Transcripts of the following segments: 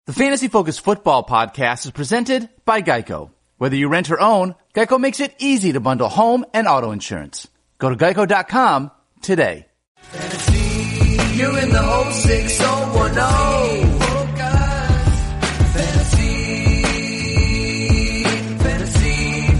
The Fantasy Focus Football Podcast is presented by Geico. Whether you rent or own, Geico makes it easy to bundle home and auto insurance. Go to geico.com today. Fantasy, you're in the 06010. Fantasy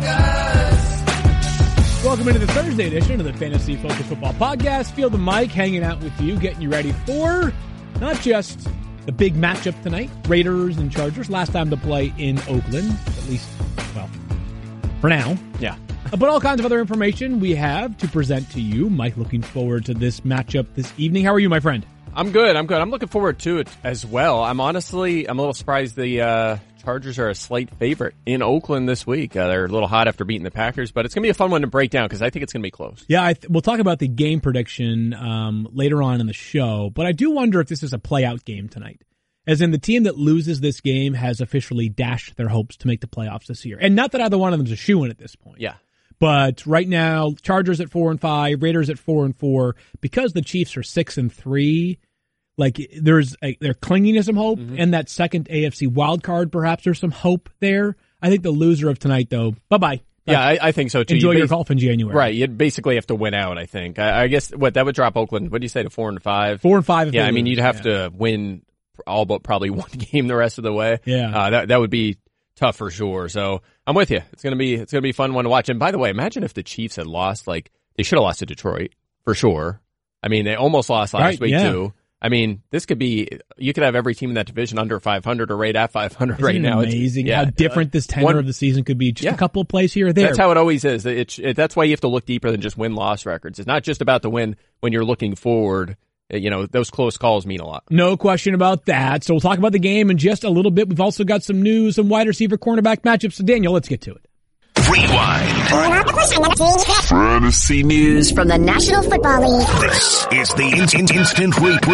Focus. Welcome into the Thursday edition of the Fantasy Focus Football Podcast. Feel the mic hanging out with you, getting you ready for not just the big matchup tonight, Raiders and Chargers. Last time to play in Oakland, at least, well, for now. Yeah. But all kinds of other information we have to present to you. Mike, looking forward to this matchup this evening. How are you, my friend? I'm good. I'm looking forward to it as well. I'm a little surprised the Chargers are a slight favorite in Oakland this week. They're a little hot after beating the Packers, but it's going to be a fun one to break down because I think it's going to be close. Yeah, we'll talk about the game prediction later on in the show, but I do wonder if this is a play-out game tonight. As in, the team that loses this game has officially dashed their hopes to make the playoffs this year. And not that either one of them is a shoo-in at this point. Yeah. But right now, Chargers at 4-5, Raiders at 4-4, because the Chiefs are 6-3. Like, there's they're clinging to some hope, and that second AFC wild card, perhaps there's some hope there. I think the loser of tonight, though, bye-bye. Yeah, I think so, too. Enjoy your golf in January. Right, you'd basically have to win out, I think. I guess, that would drop Oakland, what do you say, to 4-5? 4-5. Yeah, I mean, you'd have to win all but probably one game the rest of the way. Yeah. That would be tough for sure. So I'm with you. It's gonna be a fun one to watch. And by the way, imagine if the Chiefs had lost, like they should have lost to Detroit for sure. I mean, they almost lost last week too. I mean, you could have every team in that division under 500 or right at 500 right now. Amazing how different this tenor of the season could be. Just a couple of plays here or there. That's how it always is. That's why you have to look deeper than just win-loss records. It's not just about the win when you're looking forward. You know, those close calls mean a lot. No question about that. So we'll talk about the game in just a little bit. We've also got some news, some wide receiver cornerback matchups. So Daniel, let's get to it. Rewind. Fantasy news from the National Football League. This is the instant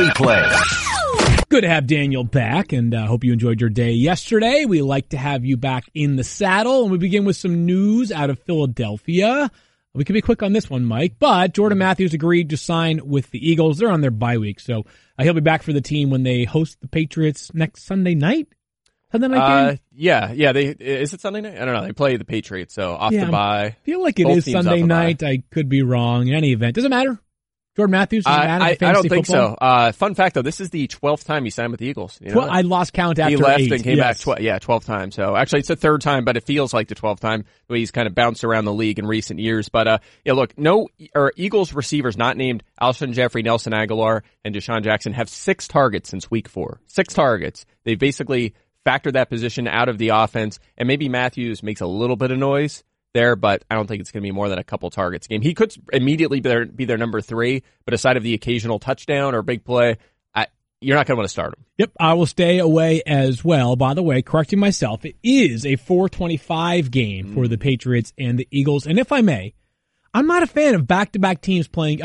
replay. Good to have Daniel back, and hope you enjoyed your day yesterday. We like to have you back in the saddle, and we begin with some news out of Philadelphia. We can be quick on this one, Mike, but Jordan Matthews agreed to sign with the Eagles. They're on their bye week, so he'll be back for the team when they host the Patriots next Sunday night. Sunday night game? Yeah. Is it Sunday night? I don't know. They play the Patriots, so off the bye. I feel like it is Sunday night. I could be wrong. In any event, does it matter? Jordan Matthews is a man of fantasy I don't think football? so. Fun fact, though, this is the 12th time he signed with the Eagles. You know I lost count after 8. He left and came back 12th time. So actually, it's the third time, but it feels like the 12th time. The way he's kind of bounced around the league in recent years. But look, Eagles receivers not named Alshon Jeffrey, Nelson Aguilar, and Deshaun Jackson have 6 targets since week 4. 6 targets. They've basically factored that position out of the offense, and maybe Matthews makes a little bit of noise there, but I don't think it's going to be more than a couple targets a game. He could immediately be their number 3, but aside of the occasional touchdown or big play, you're not going to want to start him. Yep, I will stay away as well. By the way, correcting myself, it is a 4:25 game for the Patriots and the Eagles. And if I may, I'm not a fan of back-to-back teams playing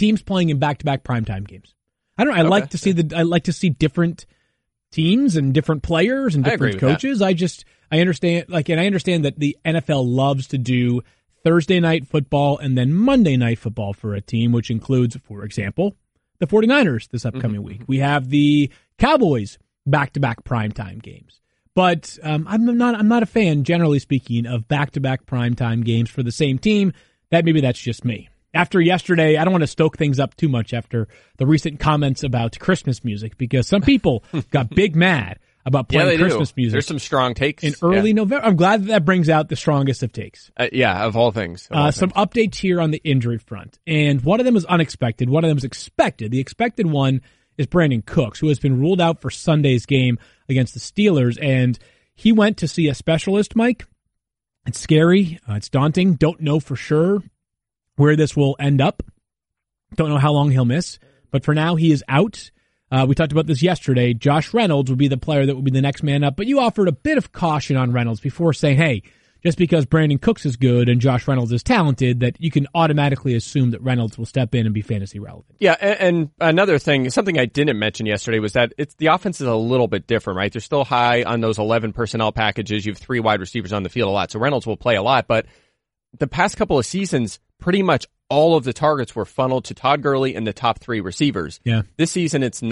in back-to-back primetime games. I don't know. I like to see different teams and different players and different coaches. I understand that the NFL loves to do Thursday night football and then Monday night football for a team, which includes, for example, the 49ers this upcoming week. We have the Cowboys back-to-back primetime games. But I'm not a fan, generally speaking, of back-to-back primetime games for the same team. Maybe that's just me. After yesterday, I don't want to stoke things up too much after the recent comments about Christmas music, because some people got big mad about playing Christmas music. There's some strong takes. In early November. I'm glad that brings out the strongest of takes. Of all things. Some updates here on the injury front. And one of them is unexpected. One of them is expected. The expected one is Brandon Cooks, who has been ruled out for Sunday's game against the Steelers. And he went to see a specialist, Mike. It's scary. It's daunting. Don't know for sure where this will end up. Don't know how long he'll miss. But for now, he is out. We talked about this yesterday. Josh Reynolds would be the player that would be the next man up, but you offered a bit of caution on Reynolds before saying, hey, just because Brandon Cooks is good and Josh Reynolds is talented, that you can automatically assume that Reynolds will step in and be fantasy relevant. Yeah, and another thing, something I didn't mention yesterday was that the offense is a little bit different, right? They're still high on those 11 personnel packages. You have 3 wide receivers on the field a lot, so Reynolds will play a lot, but the past couple of seasons, pretty much all of the targets were funneled to Todd Gurley and the top 3 receivers. Yeah. This season, it's not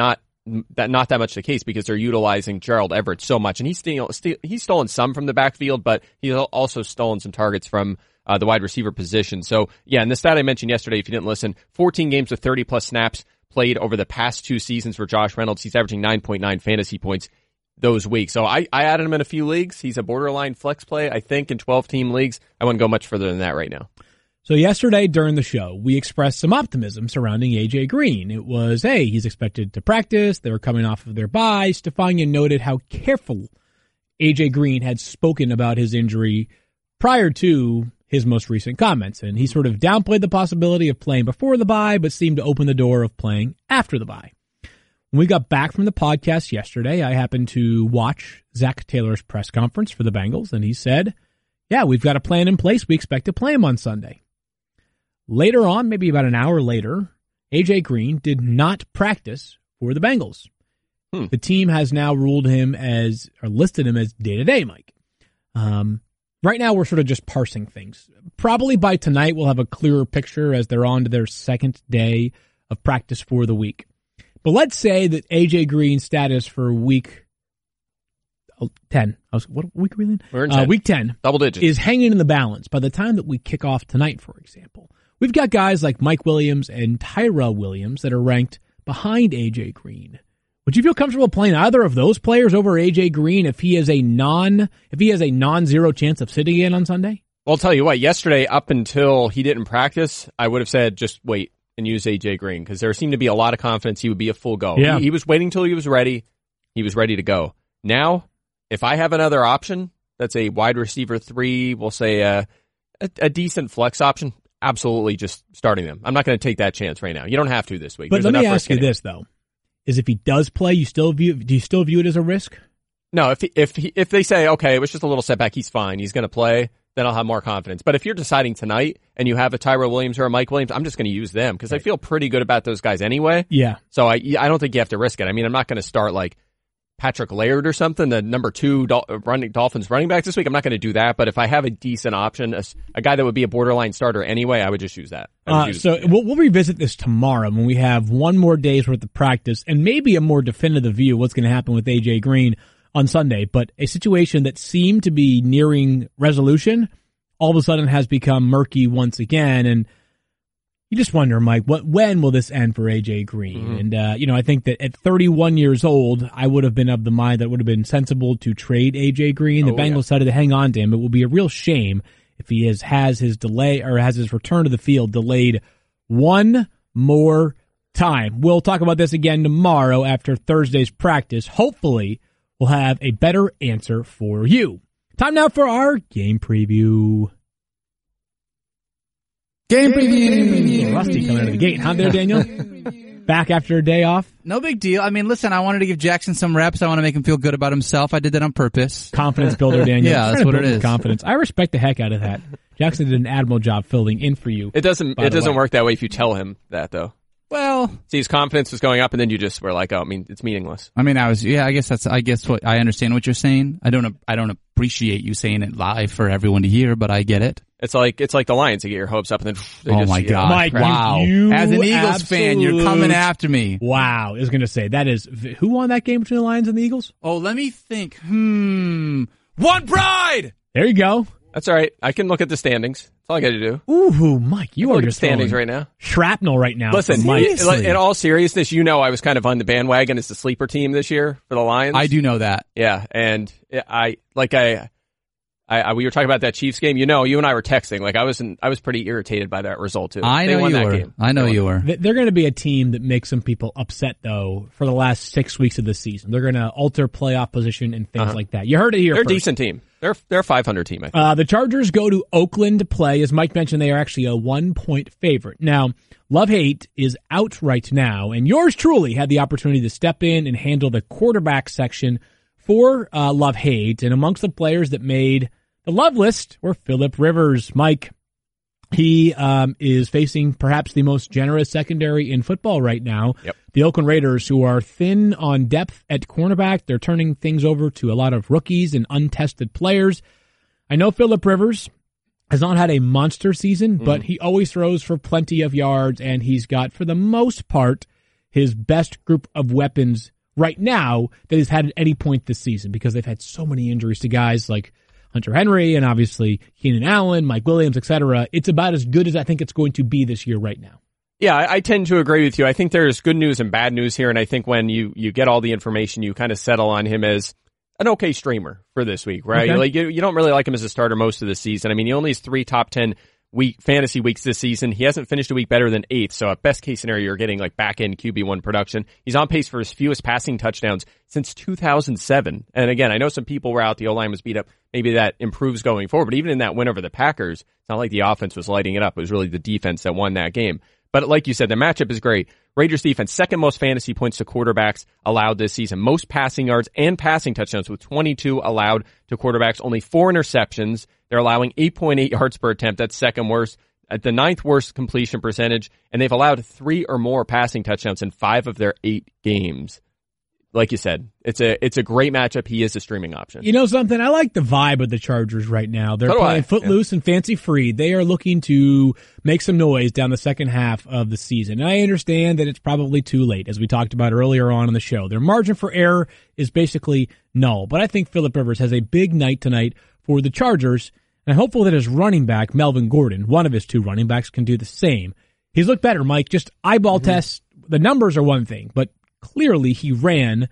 not that much the case because they're utilizing Gerald Everett so much, and he's stolen some from the backfield, but he's also stolen some targets from the wide receiver position. So yeah, and the stat I mentioned yesterday, if you didn't listen, 14 games with 30 plus snaps played over the past 2 seasons for Josh Reynolds. He's averaging 9.9 fantasy points those weeks. So I added him in a few leagues. He's a borderline flex play, I think, in 12-team leagues. I wouldn't go much further than that right now. So yesterday during the show, we expressed some optimism surrounding A.J. Green. It was, hey, he's expected to practice. They were coming off of their bye. Stefania noted how careful A.J. Green had spoken about his injury prior to his most recent comments. And he sort of downplayed the possibility of playing before the bye, but seemed to open the door of playing after the bye. When we got back from the podcast yesterday, I happened to watch Zach Taylor's press conference for the Bengals, and he said, yeah, we've got a plan in place. We expect to play him on Sunday. Later on, maybe about an hour later, A.J. Green did not practice for the Bengals. The team has now ruled him as, or listed him as day-to-day, Mike. Right now, we're sort of just parsing things. Probably by tonight, we'll have a clearer picture as they're on to their second day of practice for the week. But let's say that A.J. Green's status for week 10. What week are we in? We're in 10. Week 10. Double digits. Is hanging in the balance. By the time that we kick off tonight, for example, we've got guys like Mike Williams and Tyrell Williams that are ranked behind A.J. Green. Would you feel comfortable playing either of those players over A.J. Green if he has a non-zero chance of sitting in on Sunday? Well, I'll tell you what, yesterday, up until he didn't practice, I would have said just wait and use A.J. Green because there seemed to be a lot of confidence he would be a full go. Yeah. He was waiting till he was ready. He was ready to go. Now, if I have another option, that's a wide receiver 3, we'll say a decent flex option, absolutely just starting them. I'm not going to take that chance right now. You don't have to this week. But let me ask you this, though. Is if he does play, do you still view it as a risk? No, if they say, okay, it was just a little setback, he's fine, he's going to play, then I'll have more confidence. But if you're deciding tonight and you have a Tyrell Williams or a Mike Williams, I'm just going to use them because I feel pretty good about those guys anyway. Yeah. So I don't think you have to risk it. I mean, I'm not going to start like Patrick Laird or something, the number 2 Dolphins running back this week. I'm not going to do that. But if I have a decent option, a guy that would be a borderline starter anyway, I would just use that. We'll revisit this tomorrow when we have one more day's worth of practice and maybe a more definitive view of what's going to happen with A.J. Green on Sunday. But a situation that seemed to be nearing resolution all of a sudden has become murky once again. And you just wonder, Mike, when will this end for A.J. Green? Mm-hmm. And, I think that at 31 years old, I would have been of the mind that it would have been sensible to trade A.J. Green. The Bengals decided to hang on to him. It will be a real shame if he has his delay or has his return to the field delayed one more time. We'll talk about this again tomorrow after Thursday's practice. Hopefully, we'll have a better answer for you. Time now for our game preview. Game preview. Rusty coming out of the gate. Huh there, Daniel? Back after a day off? No big deal. I mean, listen, I wanted to give Jackson some reps. I want to make him feel good about himself. I did that on purpose. Confidence builder, Daniel. Yeah, that's what it is. Confidence. I respect the heck out of that. Jackson did an admirable job filling in for you. It doesn't work that way if you tell him that, though. Well, see, his confidence was going up, and then you just were like, "Oh, I mean, it's meaningless." I mean, I guess what I understand what you're saying. I don't appreciate you saying it live for everyone to hear, but I get it. It's like the Lions. You get your hopes up, and then oh my God, Mike, wow! As an Eagles fan, you're coming after me. Wow, I was going to say who won that game between the Lions and the Eagles? Oh, let me think. One pride. There you go. That's all right. I can look at the standings. That's all I got to do. Ooh, Mike, you are just standings right now. Shrapnel right now. Listen, in all seriousness, I was kind of on the bandwagon as the sleeper team this year for the Lions. I do know that. Yeah, and we were talking about that Chiefs game. You and I were texting. Like I was pretty irritated by that result too. They won that game. I know you were. They're going to be a team that makes some people upset though for the last 6 weeks of the season. They're going to alter playoff position and things like that. You heard it here. They're first. A decent team. They're a 500 team. I think. The Chargers go to Oakland to play. As Mike mentioned, they are actually a 1-point favorite. Now, Love-Hate is out right now, and yours truly had the opportunity to step in and handle the quarterback section for Love-Hate. And amongst the players that made the love list were Phillip Rivers. Mike, he is facing perhaps the most generous secondary in football right now. Yep. The Oakland Raiders, who are thin on depth at cornerback, they're turning things over to a lot of rookies and untested players. I know Phillip Rivers has not had a monster season, but he always throws for plenty of yards, and he's got, for the most part, his best group of weapons right now that he's had at any point this season because they've had so many injuries to guys like Hunter Henry and obviously Keenan Allen, Mike Williams, etc. It's about as good as I think it's going to be this year right now. Yeah, I tend to agree with you. I think there's good news and bad news here, and I think when you get all the information, you kind of settle on him as an okay streamer for this week, right? Okay. Like you don't really like him as a starter most of the season. I mean, he only has 3 top 10 fantasy weeks this season. He hasn't finished a week better than 8th, so at best case scenario, you're getting like back-end QB1 production. He's on pace for his fewest passing touchdowns since 2007. And again, I know some people were out, the O-line was beat up. Maybe that improves going forward, but even in that win over the Packers, it's not like the offense was lighting it up. It was really the defense that won that game. But like you said, the matchup is great. Raiders defense, second most fantasy points to quarterbacks allowed this season. Most passing yards and passing touchdowns with 22 allowed to quarterbacks. Only 4 interceptions. They're allowing 8.8 yards per attempt. That's second worst. At the 9th worst completion percentage. And they've allowed 3 or more passing touchdowns in 5 of their 8 games. Like you said, it's a great matchup. He is a streaming option. You know something? I like the vibe of the Chargers right now. They're playing footloose and fancy free. They are looking to make some noise down the second half of the season. And I understand that it's probably too late, as we talked about earlier on in the show. Their margin for error is basically null. But I think Phillip Rivers has a big night tonight for the Chargers. And I'm hopeful that his running back, Melvin Gordon, one of his 2 running backs, can do the same. He's looked better, Mike. Just eyeball tests. The numbers are one thing, but clearly he ran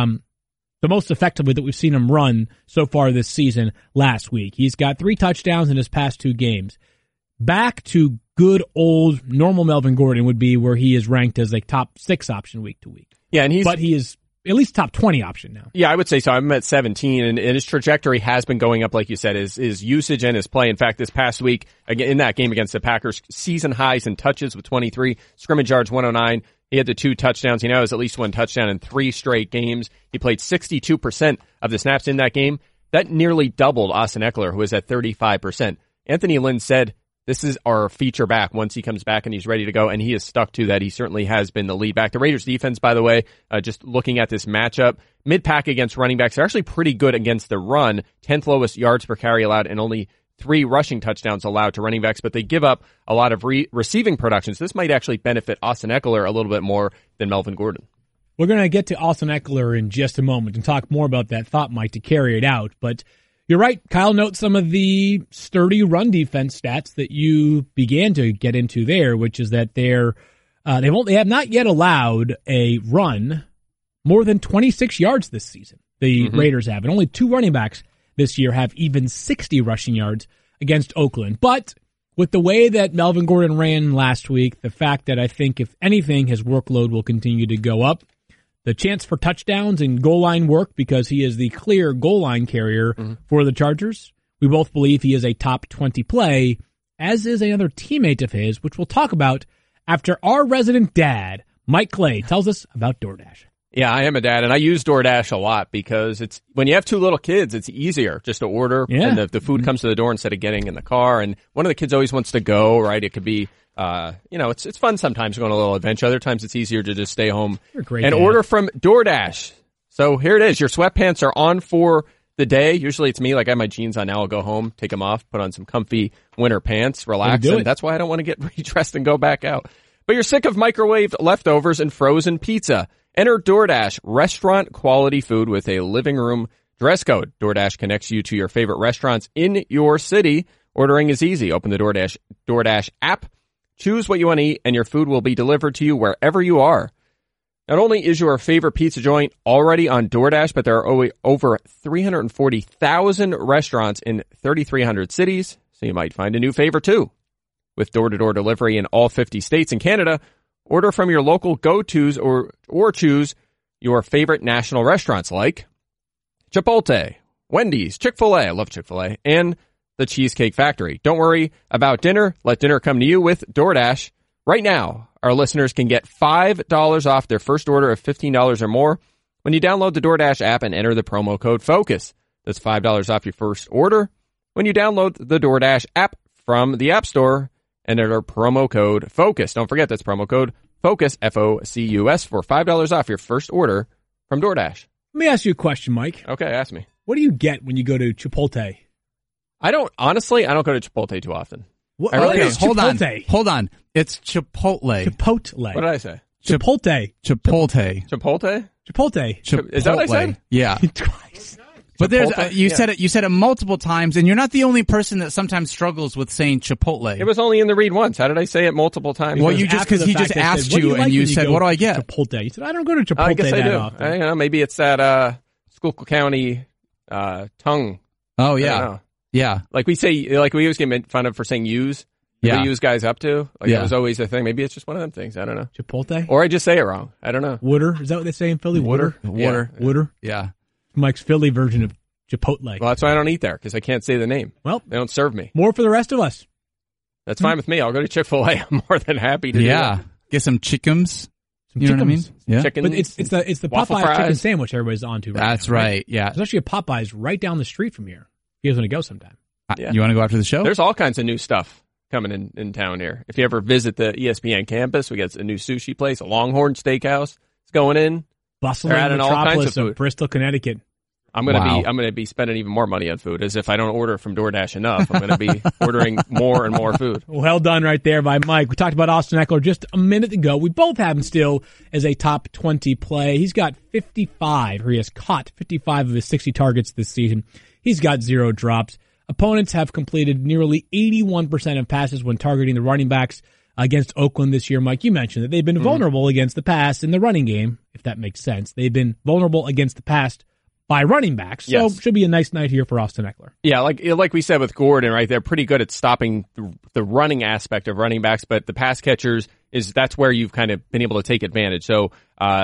the most effectively that we've seen him run so far this season last week. He's got 3 touchdowns in his past 2 games. Back to good old normal Melvin Gordon would be where he is ranked as a top 6 option week to week. Yeah, but he is at least top 20 option now. Yeah, I would say so. I'm at 17, and his trajectory has been going up, like you said, his usage and his play. In fact, this past week, again, in that game against the Packers, season highs in touches with 23, scrimmage yards 109. He had the 2 touchdowns. He now has at least 1 touchdown in 3 straight games. He played 62% of the snaps in that game. That nearly doubled Austin Eckler, who was at 35%. Anthony Lynn said, this is our feature back once he comes back and he's ready to go, and he has stuck to that. He certainly has been the lead back. The Raiders defense, by the way, just looking at this matchup, mid-pack against running backs, they're actually pretty good against the run. 10th lowest yards per carry allowed and only 3 rushing touchdowns allowed to running backs, but they give up a lot of receiving production. So this might actually benefit Austin Eckler a little bit more than Melvin Gordon. We're going to get to Austin Eckler in just a moment and talk more about that thought, Mike, to carry it out. But you're right. Kyle notes some of the sturdy run defense stats that you began to get into there, which is that they have not yet allowed a run more than 26 yards this season. The Raiders have, and only 2 running backs this year have even 60 rushing yards against Oakland. But with the way that Melvin Gordon ran last week, the fact that I think, if anything, his workload will continue to go up, the chance for touchdowns and goal line work, because he is the clear goal line carrier for the Chargers, we both believe he is a top 20 play, as is another teammate of his, which we'll talk about after our resident dad, Mike Clay, tells us about DoorDash. Yeah, I am a dad, and I use DoorDash a lot because it's when you have 2 little kids, it's easier just to order, and the food comes to the door instead of getting in the car. And one of the kids always wants to go, right? It could be, it's fun sometimes going on a little adventure. Other times it's easier to just stay home and order from DoorDash. So here it is. Your sweatpants are on for the day. Usually it's me, like I have my jeans on now. I'll go home, take them off, put on some comfy winter pants, relax. And that's why I don't want to get redressed and go back out. But you're sick of microwaved leftovers and frozen pizza. Enter DoorDash, restaurant quality food with a living room dress code. DoorDash connects you to your favorite restaurants in your city. Ordering is easy. Open the DoorDash app, choose what you want to eat, and your food will be delivered to you wherever you are. Not only is your favorite pizza joint already on DoorDash, but there are over 340,000 restaurants in 3,300 cities, so you might find a new favorite too. With door-to-door delivery in all 50 states and Canada, order from your local go-tos or choose your favorite national restaurants like Chipotle, Wendy's, Chick-fil-A, I love Chick-fil-A, and the Cheesecake Factory. Don't worry about dinner. Let dinner come to you with DoorDash. Right now, our listeners can get $5 off their first order of $15 or more when you download the DoorDash app and enter the promo code FOCUS. That's $5 off your first order when you download the DoorDash app from the App Store and enter promo code FOCUS. Don't forget, that's promo code FOCUS, FOCUS, for $5 off your first order from DoorDash. Let me ask you a question, Mike. Okay, ask me. What do you get when you go to Chipotle? I don't go to Chipotle too often. What, hold on. It's Chipotle. Chipotle. What What did I say? Chipotle. Chipotle. Chipotle. Is that what I said? Yeah. Twice. But there's Chipotle? you Yeah. said it. You said it multiple times, and you're not the only person that sometimes struggles with saying Chipotle. It was only in the read once. How did I say it multiple times? Well, you just After because the he fact just they said, asked "What do you, like and you when said, go "What do I get?" Chipotle. You said, I don't go to Chipotle I guess I that do. often. Maybe it's that Schuylkill County tongue. Oh I don't yeah, know. yeah. Like we always get made fun of for saying use. Yeah. We use guys up to. Like Yeah. that was always a thing. Maybe it's just one of them things. I don't know. Chipotle? Or I just say it wrong. I don't know. Wooder? Is that what they say in Philly? Wooder? Water. Wooder? Yeah. Mike's Philly version of Chipotle. Well, that's why I don't eat there, because I can't say the name. Well, They don't serve me. more for the rest of us. That's fine with me. I'll go to Chick-fil-A. I'm more than happy to do Yeah. that. Get some chickums. Some You know what I mean? chickums. Yeah. Chicken, But it's the waffle Popeyes chicken fries. sandwich everybody's onto right That's now, right. Yeah. There's actually a Popeyes right down the street from here. You guys want to go sometime? Yeah. You want to go after the show? There's all kinds of new stuff coming in town here. If you ever visit the ESPN campus, we got a new sushi place, a Longhorn Steakhouse. It's going in. Bustling They're adding all kinds metropolis of of food. Bristol, Connecticut. I'm gonna Wow. be spending even more money on food. As if I don't order from DoorDash enough, I'm gonna be ordering more and more food. Well done right there by Mike. We talked about Austin Eckler just a minute ago. We both have him still as a top 20 play. He's got 55, or he has caught 55 of his 60 targets this season. He's got 0 drops. Opponents have completed nearly 81% of passes when targeting the running backs against Oakland this year. Mike, you mentioned that they've been vulnerable against the pass in the running game, if that makes sense. They've been vulnerable against the pass by running backs. So Yes. should be a nice night here for Austin Eckler. Yeah, like we said with Gordon, right? They're pretty good at stopping the running aspect of running backs, but the pass catchers that's where you've kind of been able to take advantage. So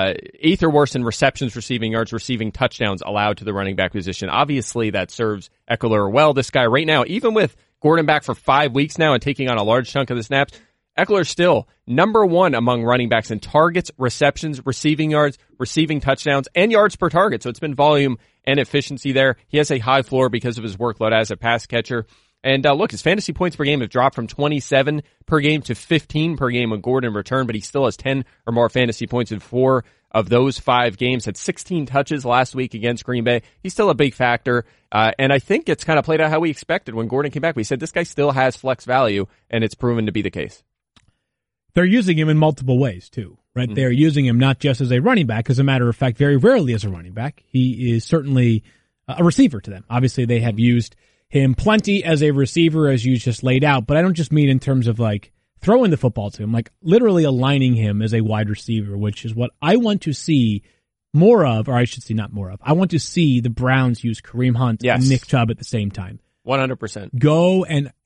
8th or worse in receptions, receiving yards, receiving touchdowns allowed to the running back position. Obviously, that serves Eckler well. This guy right now, even with Gordon back for 5 weeks now and taking on a large chunk of the snaps, Eckler's still number 1 among running backs in targets, receptions, receiving yards, receiving touchdowns, and yards per target. So it's been volume and efficiency there. He has a high floor because of his workload as a pass catcher. And look, his fantasy points per game have dropped from 27 per game to 15 per game when Gordon returned, but he still has 10 or more fantasy points in 4 of those 5 games. Had 16 touches last week against Green Bay. He's still a big factor. And I think it's kind of played out how we expected when Gordon came back. We said this guy still has flex value, and it's proven to be the case. They're using him in multiple ways, too, right? Mm-hmm. They're using him not just as a running back. As a matter of fact, very rarely as a running back. He is certainly a receiver to them. Obviously, they have used him plenty as a receiver, as you just laid out. But I don't just mean in terms of, like, throwing the football to him, like literally aligning him as a wide receiver, which is what I want to see more of, or I should say not more of. I want to see the Browns use Kareem Hunt Yes. and Nick Chubb at the same time. 100%. Go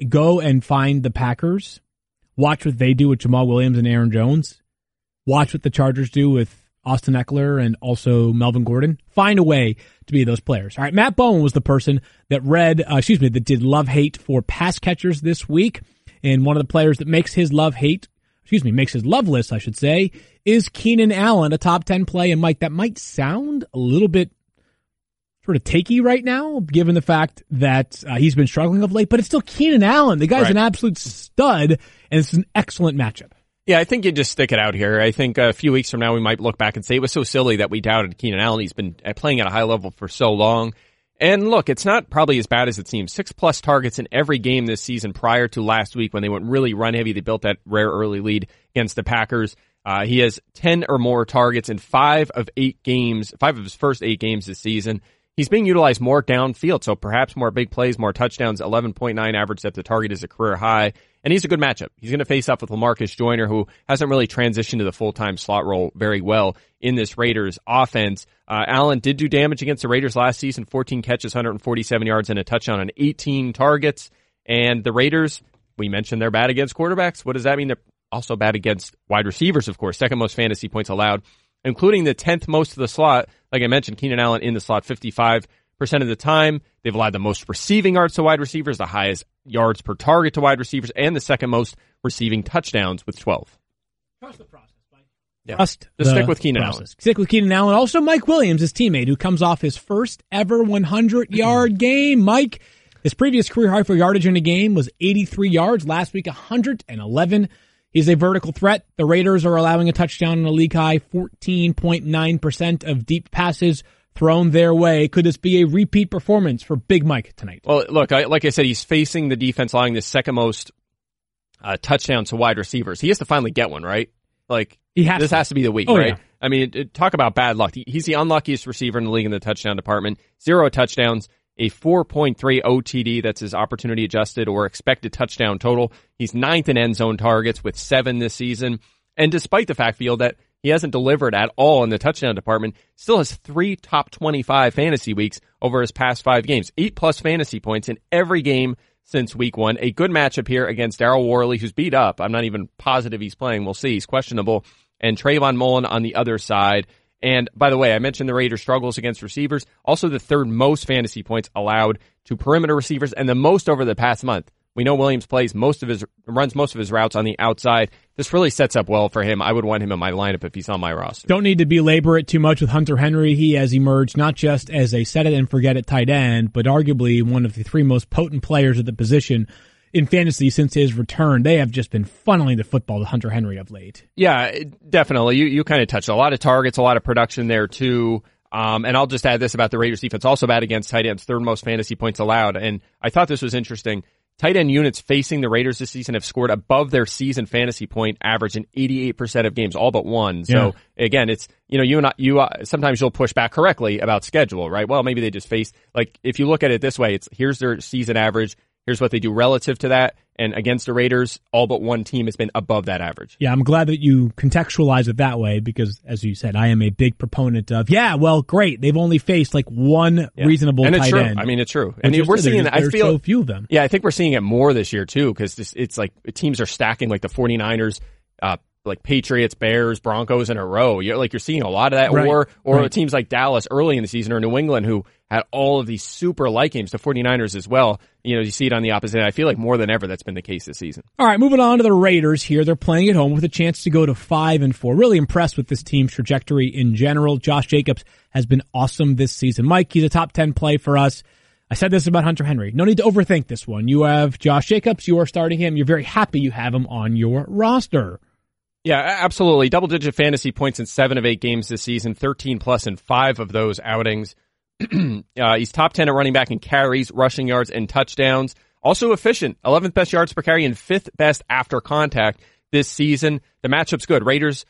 and find the Packers. Watch what they do with Jamal Williams and Aaron Jones. Watch what the Chargers do with Austin Eckler and also Melvin Gordon. Find a way to be those players. All right, Matt Bowen was the person that that did love-hate for pass catchers this week. And one of the players that makes his love list, I should say, is Keenan Allen, a top 10 play. And Mike, that might sound a little bit sort of takey right now, given the fact that he's been struggling of late, but it's still Keenan Allen. The guy's Right. an absolute stud, and it's an excellent matchup. Yeah, I think you just stick it out here. I think a few weeks from now we might look back and say it was so silly that we doubted Keenan Allen. He's been playing at a high level for so long. And look, it's not probably as bad as it seems. 6+ targets in every game this season prior to last week when they went really run heavy. They built that rare early lead against the Packers. He has 10 or more targets in 5 of his first 8 games this season. He's being utilized more downfield, so perhaps more big plays, more touchdowns. 11.9 average depth of target is a career high, and he's a good matchup. He's going to face off with LaMarcus Joyner, who hasn't really transitioned to the full-time slot role very well in this Raiders offense. Allen did do damage against the Raiders last season, 14 catches, 147 yards, and a touchdown on 18 targets. And the Raiders, we mentioned they're bad against quarterbacks. What does that mean? They're also bad against wide receivers, of course. Second most fantasy points allowed, including the 10th most of the slot. Like I mentioned, Keenan Allen in the slot 55% of the time. They've allowed the most receiving yards to wide receivers, the highest yards per target to wide receivers, and the second most receiving touchdowns with 12. Trust the process, Mike. Yeah. Just stick with Keenan Allen. Stick with Keenan Allen. Also, Mike Williams, his teammate, who comes off his first ever 100-yard game. Mike, his previous career high for yardage in a game was 83 yards. Last week, 111. He's a vertical threat. The Raiders are allowing a touchdown in a league high, 14.9% of deep passes thrown their way. Could this be a repeat performance for Big Mike tonight? Well, look, like I said, he's facing the defense allowing the second most touchdowns to wide receivers. He has to finally get one, right? Like, This has to be the week, right? Yeah. I mean, talk about bad luck. He's the unluckiest receiver in the league in the touchdown department. 0 touchdowns, a 4.3 OTD. That's his opportunity adjusted or expected touchdown total. He's 9th in end zone targets with 7 this season. And despite the fact, Field, that he hasn't delivered at all in the touchdown department, still has 3 top 25 fantasy weeks over his past 5 games. 8+ fantasy points in every game since week 1. A good matchup here against Darryl Worley, who's beat up. I'm not even positive he's playing. We'll see. He's questionable. And Trayvon Mullen on the other side. And by the way, I mentioned the Raiders' struggles against receivers. Also the 3rd most fantasy points allowed to perimeter receivers and the most over the past month. We know Williams runs most of his routes on the outside. This really sets up well for him. I would want him in my lineup if he's on my roster. Don't need to belabor it too much with Hunter Henry. He has emerged not just as a set-it-and-forget-it tight end, but arguably one of the 3 most potent players at the position in fantasy since his return. They have just been funneling the football to Hunter Henry of late. Yeah, definitely. You kind of touched a lot of targets, a lot of production there too. And I'll just add this about the Raiders defense. Also bad against tight ends, 3rd most fantasy points allowed. And I thought this was interesting. Tight end units facing the Raiders this season have scored above their season fantasy point average in 88% of games, all but one. So again, it's, sometimes you'll push back correctly about schedule, right? Well, maybe they just face, like, if you look at it this way, here's their season average. Here's what they do relative to that. And against the Raiders, all but one team has been above that average. Yeah, I'm glad that you contextualize it that way because, as you said, I am a big proponent of, great. They've only faced like one reasonable and it's tight true. end. I mean, it's true. And we're seeing that. I feel so few of them. Yeah, I think we're seeing it more this year too because it's like teams are stacking like the 49ers, like Patriots, Bears, Broncos in a row. You're seeing a lot of that, right. or teams like Dallas early in the season or New England who had all of these super light games, the 49ers as well. You see it on the opposite end. I feel like more than ever that's been the case this season. All right, moving on to the Raiders here. They're playing at home with a chance to go to 5-4. Really impressed with this team's trajectory in general. Josh Jacobs has been awesome this season. Mike, he's a top 10 play for us. I said this about Hunter Henry. No need to overthink this one. You have Josh Jacobs. You are starting him. You're very happy you have him on your roster. Yeah, absolutely. Double-digit fantasy points in 7 of 8 games this season, 13+ in 5 of those outings. He's top 10 at running back in carries, rushing yards, and touchdowns. Also efficient, 11th best yards per carry and 5th best after contact this season. The matchup's good. Raiders,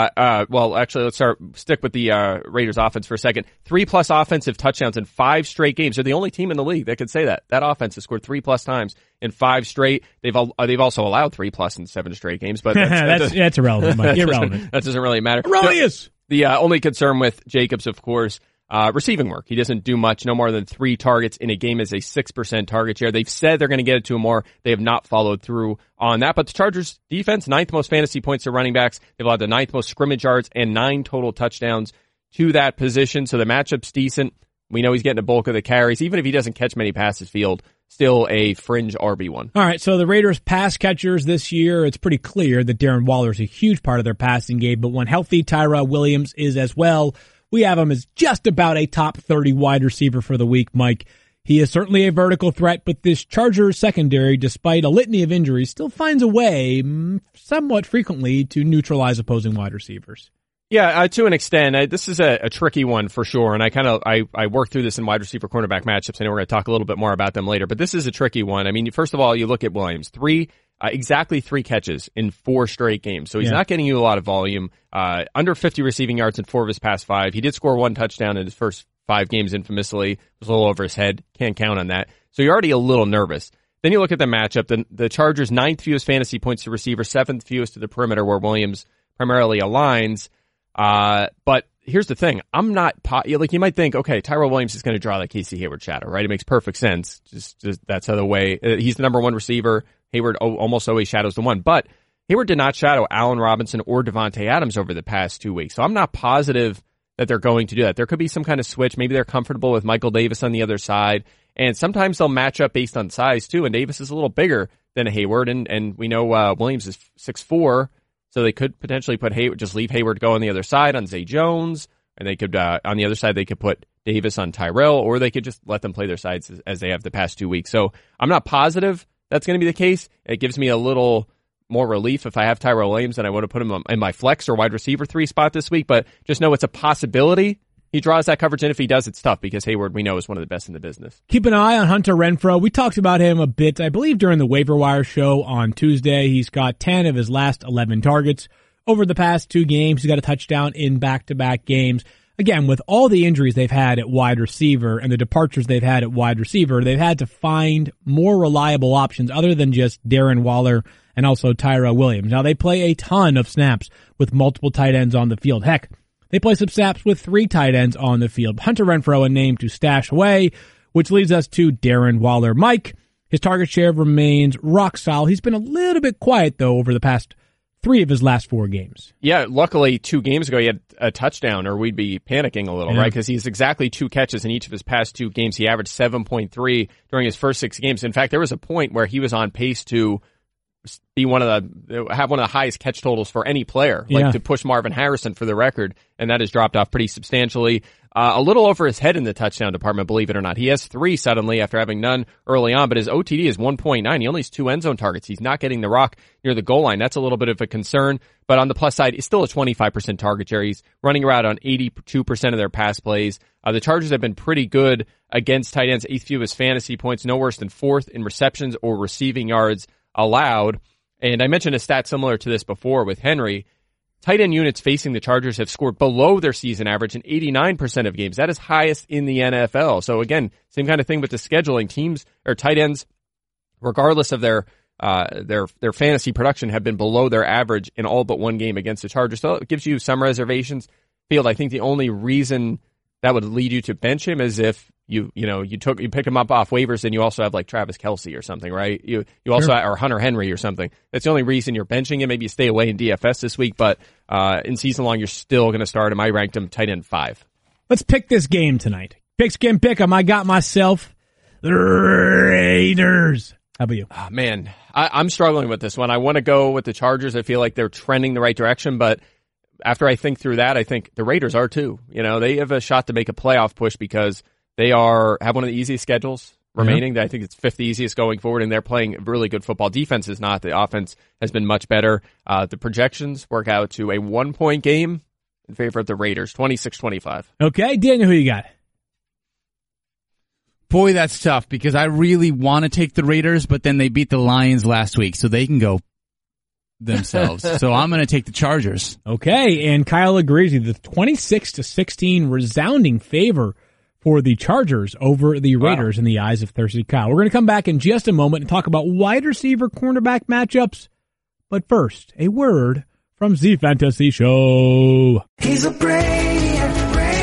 let's stick with the Raiders offense for a second. 3+ offensive touchdowns in 5 straight games. They're the only team in the league that could say that. That offense has scored 3+ times in 5 straight. They've also allowed 3+ in 7 straight games, but that's irrelevant, Mike. Irrelevant. That doesn't really matter. Erroneous. The only concern with Jacobs, of course, receiving work. He doesn't do much, no more than 3 targets in a game as a 6% target share. They've said they're going to get it to him more. They have not followed through on that. But the Chargers defense, 9th most fantasy points to running backs. They've allowed the 9th most scrimmage yards and 9 total touchdowns to that position. So the matchup's decent. We know he's getting a bulk of the carries. Even if he doesn't catch many passes Field, still a fringe RB1. All right, so the Raiders pass catchers this year, it's pretty clear that Darren Waller is a huge part of their passing game, but when healthy, Tyrell Williams is as well. We have him as just about a top 30 wide receiver for the week, Mike. He is certainly a vertical threat, but this Chargers secondary, despite a litany of injuries, still finds a way, somewhat frequently, to neutralize opposing wide receivers. Yeah, to an extent. This is a tricky one for sure, and I worked through this in wide receiver cornerback matchups. I know we're going to talk a little bit more about them later, but this is a tricky one. I mean, first of all, you look at Williams, exactly 3 catches in 4 straight games, so he's not getting you a lot of volume. Under 50 receiving yards in 4 of his past 5. He did score 1 touchdown in his first 5 games infamously. It was a little over his head. Can't count on that. So you're already a little nervous. Then you look at the matchup. The Chargers 9th fewest fantasy points to receiver, 7th fewest to the perimeter where Williams primarily aligns. But here's the thing. I'm not, you might think, okay, Tyrell Williams is going to draw that Casey Hayward shadow, right? It makes perfect sense. Just that's how the way, he's the number 1 receiver. Hayward almost always shadows the one. But Hayward did not shadow Allen Robinson or Devontae Adams over the past 2 weeks. So I'm not positive that they're going to do that. There could be some kind of switch. Maybe they're comfortable with Michael Davis on the other side. And sometimes they'll match up based on size too. And Davis is a little bigger than Hayward. And we know Williams is 6'4". So they could potentially put Hayward, just leave Hayward go on the other side on Zay Jones. And they could, on the other side, they could put Davis on Tyrell, or they could just let them play their sides as they have the past 2 weeks. So I'm not positive that's going to be the case. It gives me a little more relief if I have Tyrell Williams and I want to put him in my flex or wide receiver 3 spot this week, but just know it's a possibility he draws that coverage, and if he does, it's tough because Hayward, we know, is one of the best in the business. Keep an eye on Hunter Renfrow. We talked about him a bit, I believe, during the waiver wire show on Tuesday. He's got 10 of his last 11 targets over the past 2 games. He's got a touchdown in back-to-back games. Again, with all the injuries they've had at wide receiver and the departures they've had at wide receiver, they've had to find more reliable options other than just Darren Waller and also Tyrell Williams. Now, they play a ton of snaps with multiple tight ends on the field. Heck, they play some snaps with 3 tight ends on the field. Hunter Renfrow, a name to stash away, which leads us to Darren Waller. Mike, his target share remains rock solid. He's been a little bit quiet, though, over the past 3 of his last 4 games. Yeah, luckily 2 games ago he had a touchdown, or we'd be panicking a little, right? Because he's exactly 2 catches in each of his past 2 games. He averaged 7.3 during his first 6 games. In fact, there was a point where he was on pace to be have one of the highest catch totals for any player, to push Marvin Harrison for the record, and that has dropped off pretty substantially. A little over his head in the touchdown department, believe it or not. He has 3 suddenly after having none early on, but his OTD is 1.9. He only has 2 end zone targets. He's not getting the rock near the goal line. That's a little bit of a concern, but on the plus side, it's still a 25% target share. He's running around on 82% of their pass plays. The Chargers have been pretty good against tight ends, 8th fewest fantasy points, no worse than 4th in receptions or receiving yards allowed. And I mentioned a stat similar to this before with Henry. Tight end units facing the Chargers have scored below their season average in 89% of games. That is highest in the NFL. So again, same kind of thing with the scheduling. Teams or tight ends, regardless of their fantasy production, have bbeen below their average in all but 1 game against the Chargers. So it gives you some reservations. Field, I think the only reason that would lead you to bench him is if you pick him up off waivers and you also have like Travis Kelce or something, right? You also or Hunter Henry or something. That's the only reason you're benching him. Maybe you stay away in DFS this week, but in season long you're still going to start him. I ranked him tight end 5. Let's pick this game tonight. Pick 'em. I got myself the Raiders. How about you? Oh, man, I'm struggling with this one. I want to go with the Chargers. I feel like they're trending the right direction, but after I think through that, I think the Raiders are too. They have a shot to make a playoff push because they have one of the easiest schedules remaining. I think it's 5th easiest going forward, and they're playing really good football. Defense is not. The offense has been much better. The projections work out to a 1-point game in favor of the Raiders, 26-25. Okay, Daniel, who you got? Boy, that's tough because I really want to take the Raiders, but then they beat the Lions last week, so they can go themselves. So I'm going to take the Chargers. Okay, and Kyle agrees with the 26-16 resounding favor for the Chargers over the Raiders in the eyes of Thirsty Kyle. We're going to come back in just a moment and talk about wide receiver cornerback matchups. But first, a word from Z Fantasy Show. He's a brainiac,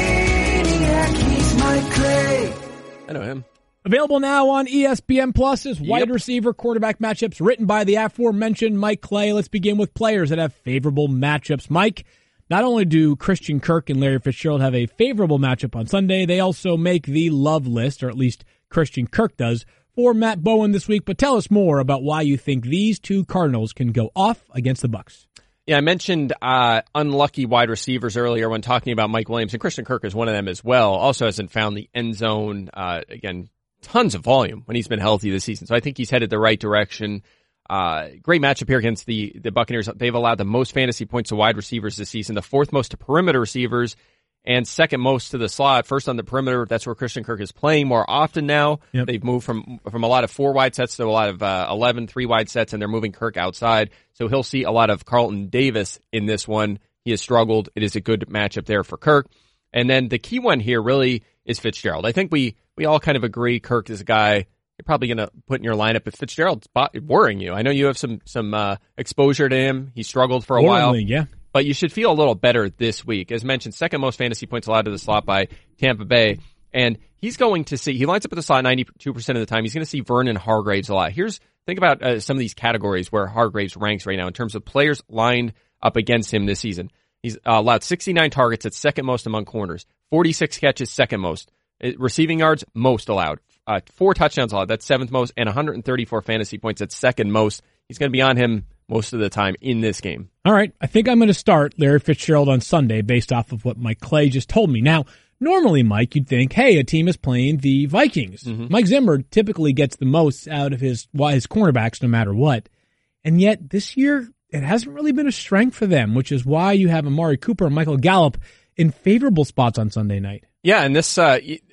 he's my Clay. I know him. Available now on ESPN Plus's wide receiver quarterback matchups written by the aforementioned Mike Clay. Let's begin with players that have favorable matchups. Mike, not only do Christian Kirk and Larry Fitzgerald have a favorable matchup on Sunday, they also make the love list, or at least Christian Kirk does, for Matt Bowen this week. But tell us more about why you think these 2 Cardinals can go off against the Bucs. Yeah, I mentioned unlucky wide receivers earlier when talking about Mike Williams, and Christian Kirk is one of them as well. Also hasn't found the end zone. Again, tons of volume when he's been healthy this season. So I think he's headed the right direction. Great matchup here against the Buccaneers. They've allowed the most fantasy points to wide receivers this season, the 4th most to perimeter receivers, and 2nd most to the slot. First on the perimeter, that's where Christian Kirk is playing more often now. Yep. They've moved from a lot of 4 wide sets to a lot of 11 3-wide sets, and they're moving Kirk outside. So he'll see a lot of Carlton Davis in this one. He has struggled. It is a good matchup there for Kirk. And then the key one here really is Fitzgerald. I think we all kind of agree Kirk is a guy you're probably going to put in your lineup if Fitzgerald's worrying you. I know you have some exposure to him. He struggled for a while. Yeah. But you should feel a little better this week. As mentioned, 2nd most fantasy points allowed to the slot by Tampa Bay. And he's going to see, he lines up at the slot 92% of the time. He's going to see Vernon Hargreaves a lot. Think about some of these categories where Hargreaves ranks right now in terms of players lined up against him this season. He's allowed 69 targets. It's 2nd most among corners. 46 catches, 2nd most. Receiving yards, most allowed. 4 touchdowns allowed. That's 7th most. And 134 fantasy points. That's 2nd most. He's going to be on him most of the time in this game. All right. I think I'm going to start Larry Fitzgerald on Sunday based off of what Mike Clay just told me. Now, normally, Mike, you'd think, hey, a team is playing the Vikings. Mm-hmm. Mike Zimmer typically gets the most out of his cornerbacks no matter what. And yet this year, it hasn't really been a strength for them, which is why you have Amari Cooper and Michael Gallup in favorable spots on Sunday night. Yeah, and this,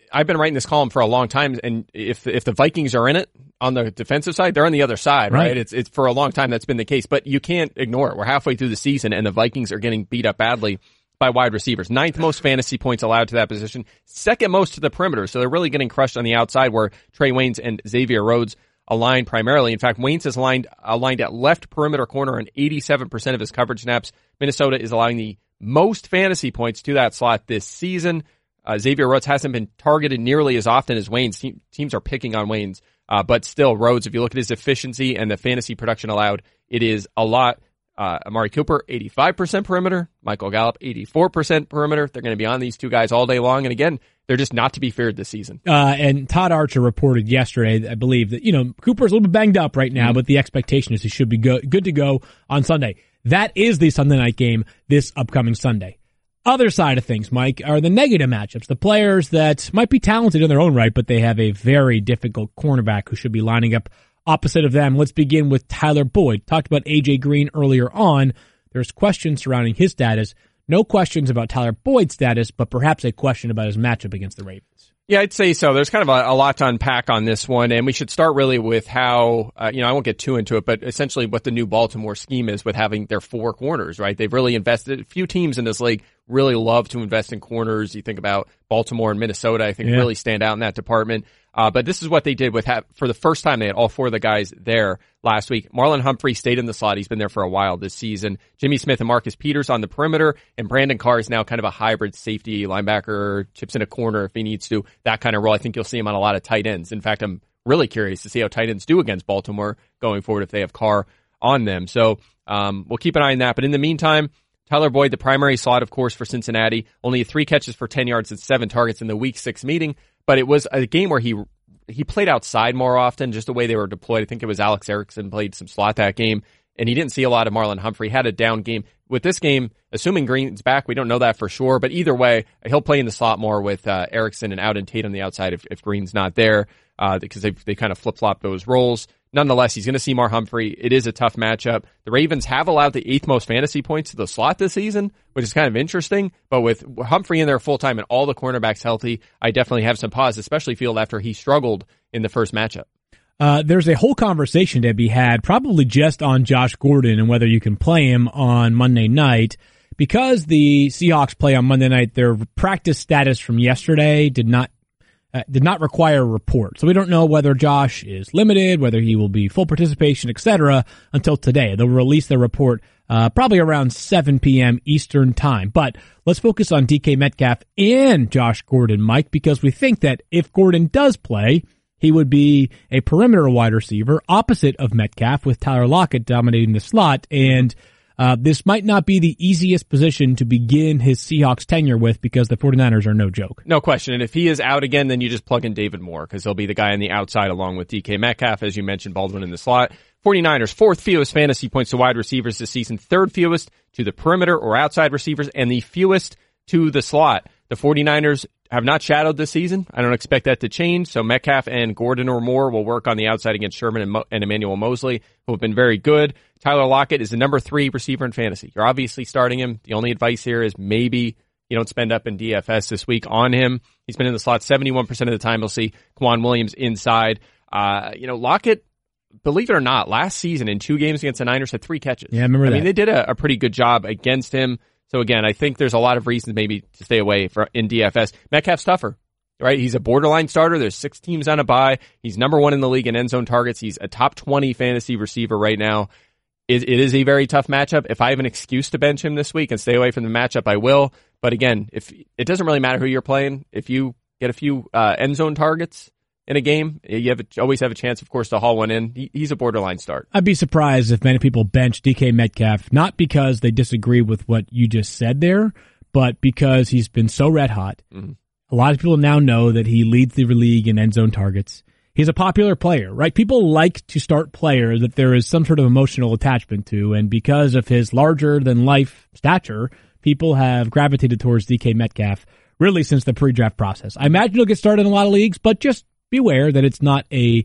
I've been writing this column for a long time, and if the Vikings are in it on the defensive side, they're on the other side, right? It's for a long time that's been the case, but you can't ignore it. We're halfway through the season, and the Vikings are getting beat up badly by wide receivers. 9th most fantasy points allowed to that position, 2nd most to the perimeter, so they're really getting crushed on the outside where Trey Waynes and Xavier Rhodes align primarily. In fact, Waynes is aligned at left perimeter corner on 87% of his coverage snaps. Minnesota is allowing the most fantasy points to that slot this season. Xavier Rhodes hasn't been targeted nearly as often as Waynes. Teams are picking on Waynes, but still, Rhodes, if you look at his efficiency and the fantasy production allowed, it is a lot. Amari Cooper, 85% perimeter. Michael Gallup, 84% perimeter. They're going to be on these two guys all day long. And again, they're just not to be feared this season. And Todd Archer reported yesterday, I believe, that, Cooper's a little bit banged up right now, but the expectation is he should be good to go on Sunday. That is the Sunday night game this upcoming Sunday. Other side of things, Mike, are the negative matchups. The players that might be talented in their own right, but they have a very difficult cornerback who should be lining up opposite of them. Let's begin with Tyler Boyd. Talked about A.J. Green earlier on. There's questions surrounding his status. No questions about Tyler Boyd's status, but perhaps a question about his matchup against the Ravens. Yeah, I'd say so. There's kind of a lot to unpack on this one, and we should start really with how, I won't get too into it, but essentially what the new Baltimore scheme is with having their 4 corners, right? They've really invested. A few teams in this league really love to invest in corners. You think about Baltimore and Minnesota, I think really stand out in that department. But this is what they did for the first time. They had all 4 of the guys there last week. Marlon Humphrey stayed in the slot. He's been there for a while this season. Jimmy Smith and Marcus Peters on the perimeter, and Brandon Carr is now kind of a hybrid safety linebacker, chips in a corner if he needs to, that kind of role. I think you'll see him on a lot of tight ends. In fact, I'm really curious to see how tight ends do against Baltimore going forward if they have Carr on them. So we'll keep an eye on that. But in the meantime, Tyler Boyd, the primary slot, of course, for Cincinnati, only 3 catches for 10 yards and 7 targets in the Week 6 meeting. But it was a game where he played outside more often, just the way they were deployed. I think it was Alex Erickson played some slot that game, and he didn't see a lot of Marlon Humphrey. Had a down game. With this game, assuming Green's back, we don't know that for sure, but either way, he'll play in the slot more with Erickson and Auden Tate on the outside if Green's not there, because they kind of flip-flop those roles. Nonetheless, he's going to see more Humphrey. It is a tough matchup. The Ravens have allowed the 8th most fantasy points to the slot this season, which is kind of interesting. But with Humphrey in there full-time and all the cornerbacks healthy, I definitely have some pause, especially Field after he struggled in the first matchup. There's a whole conversation to be had, probably just on Josh Gordon and whether you can play him on Monday night. Because the Seahawks play on Monday night, their practice status from yesterday did not require a report. So we don't know whether Josh is limited, whether he will be full participation, etc. until today. They'll release their report probably around 7 p.m. Eastern time. But let's focus on DK Metcalf and Josh Gordon, Mike, because we think that if Gordon does play, he would be a perimeter wide receiver opposite of Metcalf with Tyler Lockett dominating the slot. And this might not be the easiest position to begin his Seahawks tenure with because the 49ers are no joke. No question. And if he is out again, then you just plug in David Moore because he'll be the guy on the outside along with DK Metcalf, as you mentioned, Baldwin in the slot. 49ers, 4th fewest fantasy points to wide receivers this season, 3rd fewest to the perimeter or outside receivers, and the fewest to the slot. The 49ers have not shadowed this season. I don't expect that to change. So Metcalf and Gordon or Moore will work on the outside against Sherman and Emmanuel Mosley, who have been very good. Tyler Lockett is the number 3 receiver in fantasy. You're obviously starting him. The only advice here is maybe you don't spend up in DFS this week on him. He's been in the slot 71% of the time. You'll see Quan Williams inside. Lockett, believe it or not, last season in 2 games against the Niners had 3 catches. Yeah, I remember that. I mean, they did a pretty good job against him. So again, I think there's a lot of reasons maybe to stay away in DFS. Metcalf's tougher, right? He's a borderline starter. There's 6 teams on a bye. He's number 1 in the league in end zone targets. He's a top 20 fantasy receiver right now. It is a very tough matchup. If I have an excuse to bench him this week and stay away from the matchup, I will. But again, if it doesn't really matter who you're playing. If you get a few end zone targets in a game, you always have a chance, of course, to haul one in. He's a borderline start. I'd be surprised if many people bench DK Metcalf, not because they disagree with what you just said there, but because he's been so red hot. Mm-hmm. A lot of people now know that he leads the league in end zone targets. He's a popular player, right? People like to start players that there is some sort of emotional attachment to, and because of his larger-than-life stature, people have gravitated towards DK Metcalf really since the pre-draft process. I imagine he'll get started in a lot of leagues, but just beware that it's not an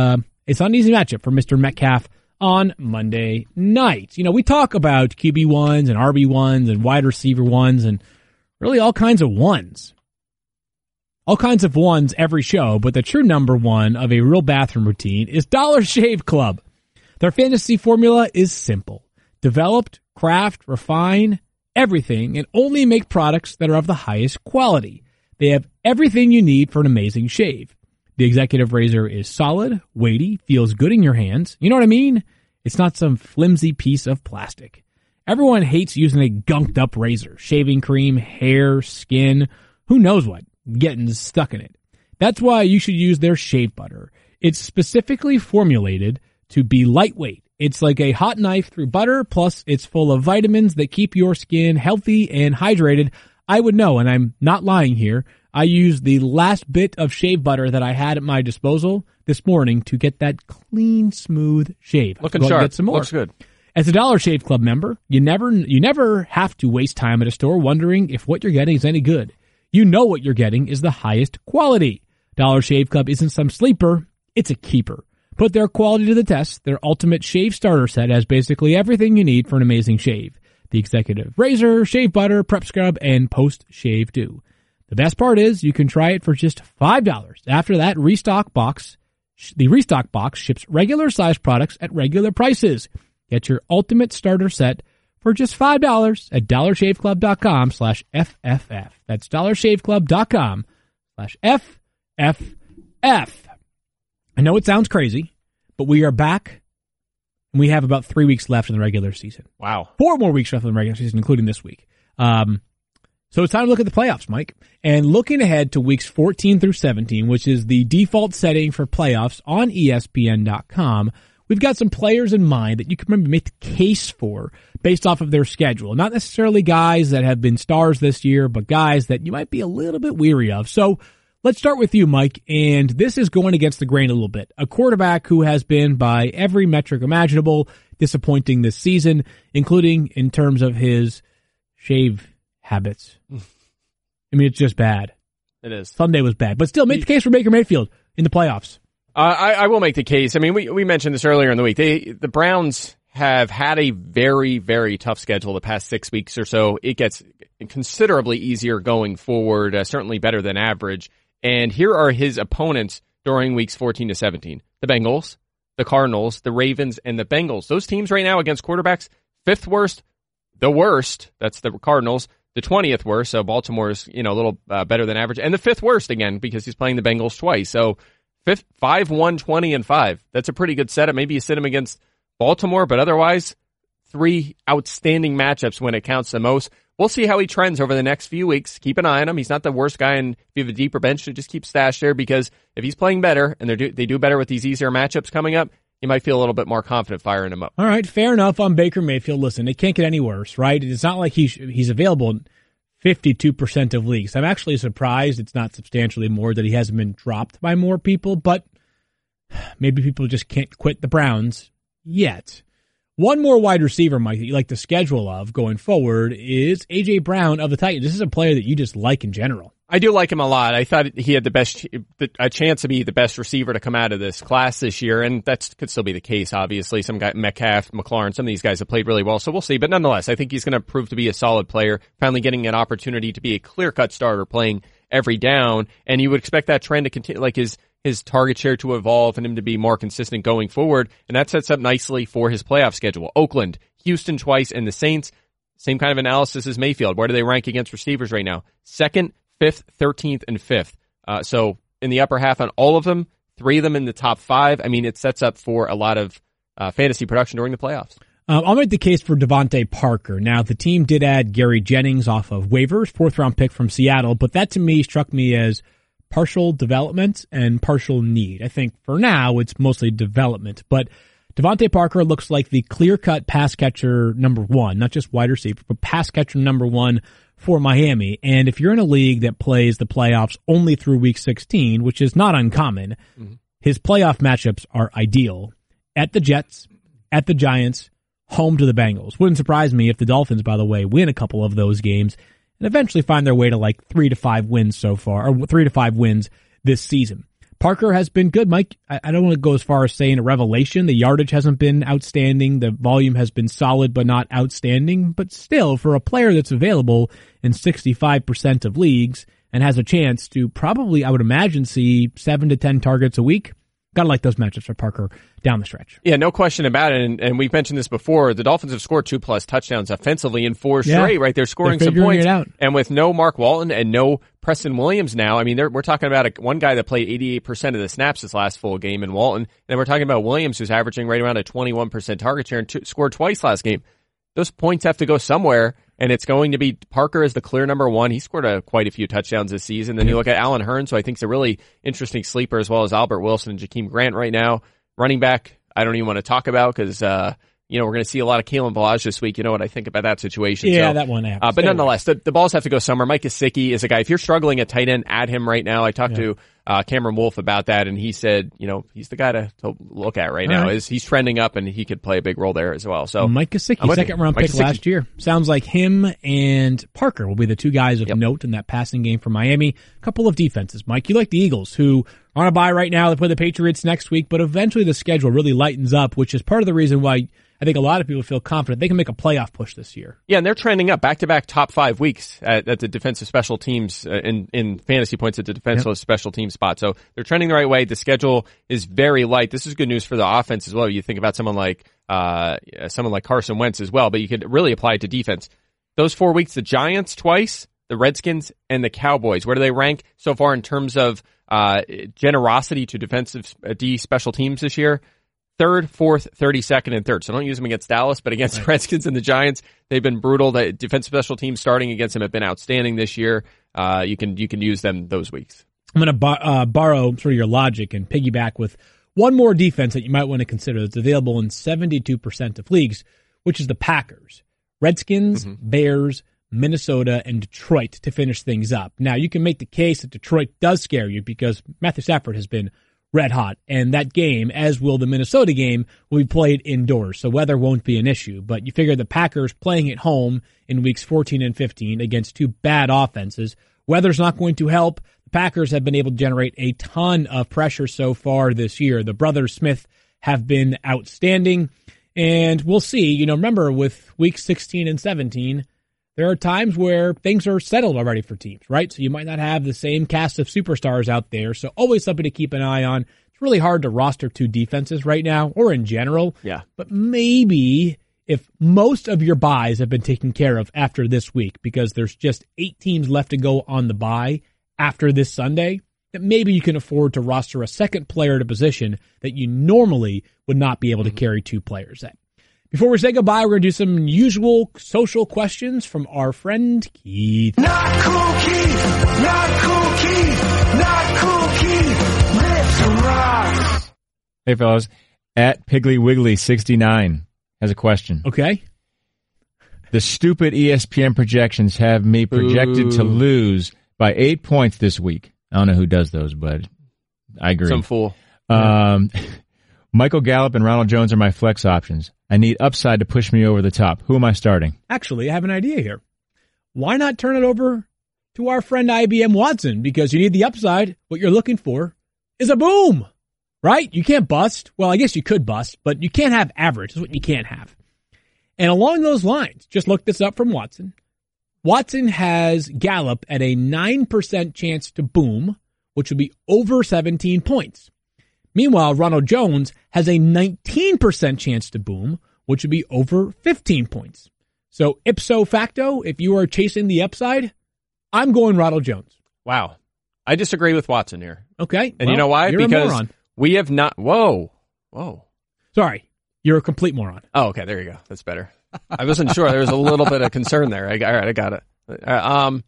easy matchup for Mr. Metcalf on Monday night. You know, we talk about QB1s and RB1s and wide receiver 1s and really all kinds of ones. all kinds of ones every show, but the true number one of a real bathroom routine is Dollar Shave Club. Their fantasy formula is simple. Developed, craft, refine, everything, and only make products that are of the highest quality. They have everything you need for an amazing shave. The executive razor is solid, weighty, feels good in your hands. You know what I mean? It's not some flimsy piece of plastic. Everyone hates using a gunked up razor. Shaving cream, hair, skin, who knows what, getting stuck in it. That's why you should use their shave butter. It's specifically formulated to be lightweight. It's like a hot knife through butter, plus it's full of vitamins that keep your skin healthy and hydrated. I would know, and I'm not lying here. I used the last bit of shave butter that I had at my disposal this morning to get that clean, smooth shave. Looking sharp. Get some more. Looks good. As a Dollar Shave Club member, you never have to waste time at a store wondering if what you're getting is any good. You know what you're getting is the highest quality. Dollar Shave Club isn't some sleeper, it's a keeper. Put their quality to the test. Their ultimate shave starter set has basically everything you need for an amazing shave. The executive razor, shave butter, prep scrub, and post-shave dew. The best part is you can try it for just $5. After that, the restock box ships regular size products at regular prices. Get your ultimate starter set for just $5 at dollarshaveclub.com/FFF. That's dollarshaveclub.com/FFF. I know it sounds crazy, but we are back, and we have about 3 weeks left in the regular season. Wow. 4 more weeks left in the regular season, including this week. So it's time to look at the playoffs, Mike. And looking ahead to weeks 14 through 17, which is the default setting for playoffs on ESPN.com, we've got some players in mind that you can maybe make the case for based off of their schedule. Not necessarily guys that have been stars this year, but guys that you might be a little bit weary of. So let's start with you, Mike, and this is going against the grain a little bit. A quarterback who has been, by every metric imaginable, disappointing this season, including in terms of his shave habits. I mean, it's just bad. It is. Sunday was bad, but still make the case for Baker Mayfield in the playoffs. I will make the case. I mean, we mentioned this earlier in the week. The Browns have had a very, very tough schedule the past 6 weeks or so. It gets considerably easier going forward, certainly better than average. And here are his opponents during weeks 14 to 17. The Bengals, the Cardinals, the Ravens, and the Bengals. Those teams right now against quarterbacks, 5th worst, the worst, that's the Cardinals, the 20th worst, so Baltimore's, a little better than average, and the 5th worst again because he's playing the Bengals twice. So 5-1, 20, and 5. That's a pretty good setup. Maybe you sit him against Baltimore, but otherwise 3 outstanding matchups when it counts the most. We'll see how he trends over the next few weeks. Keep an eye on him. He's not the worst guy, and if you have a deeper bench, to just keep stashed there because if he's playing better and they do better with these easier matchups coming up, you might feel a little bit more confident firing him up. All right, fair enough on Baker Mayfield. Listen, it can't get any worse, right? It's not like he's available in 52% of leagues. I'm actually surprised it's not substantially more that he hasn't been dropped by more people, but maybe people just can't quit the Browns yet. One more wide receiver, Mike, that you like the schedule of going forward is A.J. Brown of the Titans. This is a player that you just like in general. I do like him a lot. I thought he had a chance to be the best receiver to come out of this class this year, and that could still be the case, obviously. Some guy, Metcalf, McLaurin, some of these guys have played really well, so we'll see. But nonetheless, I think he's going to prove to be a solid player, finally getting an opportunity to be a clear-cut starter playing every down, and you would expect that trend to continue, like his target share to evolve and him to be more consistent going forward, and that sets up nicely for his playoff schedule. Oakland, Houston twice, and the Saints. Same kind of analysis as Mayfield. Where do they rank against receivers right now? 2nd, 5th, 13th, and 5th. So in the upper half on all of them, 3 of them in the top 5. I mean, it sets up for a lot of fantasy production during the playoffs. I'll make the case for Devontae Parker. Now, the team did add Gary Jennings off of waivers, 4th-round pick from Seattle, but that to me struck me as partial development and partial need. I think for now it's mostly development, but Devontae Parker looks like the clear-cut pass catcher number 1, not just wide receiver, but pass catcher number 1 for Miami. And if you're in a league that plays the playoffs only through week 16, which is not uncommon, his playoff matchups are ideal. At the Jets, at the Giants, home to the Bengals. Wouldn't surprise me if the Dolphins, by the way, win a couple of those games and eventually find their way to like 3 to 5 wins so far, or 3 to 5 wins this season. Parker has been good, Mike. I don't want to go as far as saying a revelation. The yardage hasn't been outstanding. The volume has been solid, but not outstanding. But still, for a player that's available in 65% of leagues, and has a chance to probably, I would imagine, see 7 to 10 targets a week. Gotta like those matchups for Parker down the stretch. Yeah, no question about it. And we've mentioned this before. The Dolphins have scored 2+ touchdowns offensively in 4 straight, right? They're scoring some points. And with no Mark Walton and no Preston Williams now, I mean, we're talking about one guy that played 88% of the snaps this last full game in Walton. And we're talking about Williams, who's averaging right around a 21% target share and scored twice last game. Those points have to go somewhere. And it's going to be Parker as the clear number 1. He scored quite a few touchdowns this season. Then you look at Allen Hurns, who I think is a really interesting sleeper, as well as Albert Wilson and Jakeem Grant right now. Running back, I don't even want to talk about because, we're going to see a lot of Kalen Ballage this week. You know what I think about that situation. Yeah, so, that one. But nonetheless, the balls have to go somewhere. Mike Gesicki is a guy. If you're struggling at tight end, add him right now. I talked to Cameron Wolf about that, and he said, he's the guy to look at right now. He's trending up, and he could play a big role there as well. So Mike Gesicki, second-round pick last year. Sounds like him and Parker will be the two guys of note in that passing game for Miami. A couple of defenses. Mike, you like the Eagles, who are on a bye right now. They play the Patriots next week, but eventually the schedule really lightens up, which is part of the reason why I think a lot of people feel confident they can make a playoff push this year. Yeah, and they're trending up back-to-back top 5 weeks at the defensive special teams in fantasy points at the defensive special team spot. So they're trending the right way. The schedule is very light. This is good news for the offense as well. You think about someone like Carson Wentz as well, but you could really apply it to defense. Those 4 weeks, the Giants twice, the Redskins, and the Cowboys. Where do they rank so far in terms of generosity to defensive D special teams this year? 3rd, 4th, 32nd, and 3rd. So don't use them against Dallas, but against the Redskins and the Giants, they've been brutal. The defensive special teams starting against them have been outstanding this year. You can use them those weeks. I'm going to borrow sort of your logic and piggyback with one more defense that you might want to consider that's available in 72% of leagues, which is the Packers. Redskins, Bears, Minnesota, and Detroit to finish things up. Now, you can make the case that Detroit does scare you because Matthew Stafford has been red hot, and that game, as will the Minnesota game, will be played indoors, so weather won't be an issue. But you figure the Packers playing at home in weeks 14 and 15 against two bad offenses, weather's not going to help. The Packers have been able to generate a ton of pressure so far this year. The brothers Smith have been outstanding, and we'll see. Remember, with weeks 16 and 17, there are times where things are settled already for teams, right? So you might not have the same cast of superstars out there. So always something to keep an eye on. It's really hard to roster two defenses right now, or in general. Yeah. But maybe if most of your buys have been taken care of after this week, because there's just 8 teams left to go on the bye after this Sunday, that maybe you can afford to roster a second player at a position that you normally would not be able to carry 2 players at. Before we say goodbye, we're going to do some usual social questions from our friend Keith. Not cool Keith, not cool Keith, not cool Keith, lift and rise. Hey fellas, at Piggly Wiggly 69 has a question. Okay. The stupid ESPN projections have me projected to lose by 8 points this week. I don't know who does those, but I agree. Some fool. Michael Gallup and Ronald Jones are my flex options. I need upside to push me over the top. Who am I starting? Actually, I have an idea here. Why not turn it over to our friend IBM Watson? Because you need the upside. What you're looking for is a boom, right? You can't bust. Well, I guess you could bust, but you can't have average. That's what you can't have. And along those lines, just look this up from Watson. Watson has Gallup at a 9% chance to boom, which would be over 17 points. Meanwhile, Ronald Jones has a 19% chance to boom, which would be over 15 points. So ipso facto, if you are chasing the upside, I'm going Ronald Jones. Wow. I disagree with Watson here. Okay. And you know why? You're Because a moron. we have not... Whoa. Sorry. You're a complete moron. Oh, okay. There you go. That's better. I wasn't sure. There was a little bit of concern there. All right. I got it.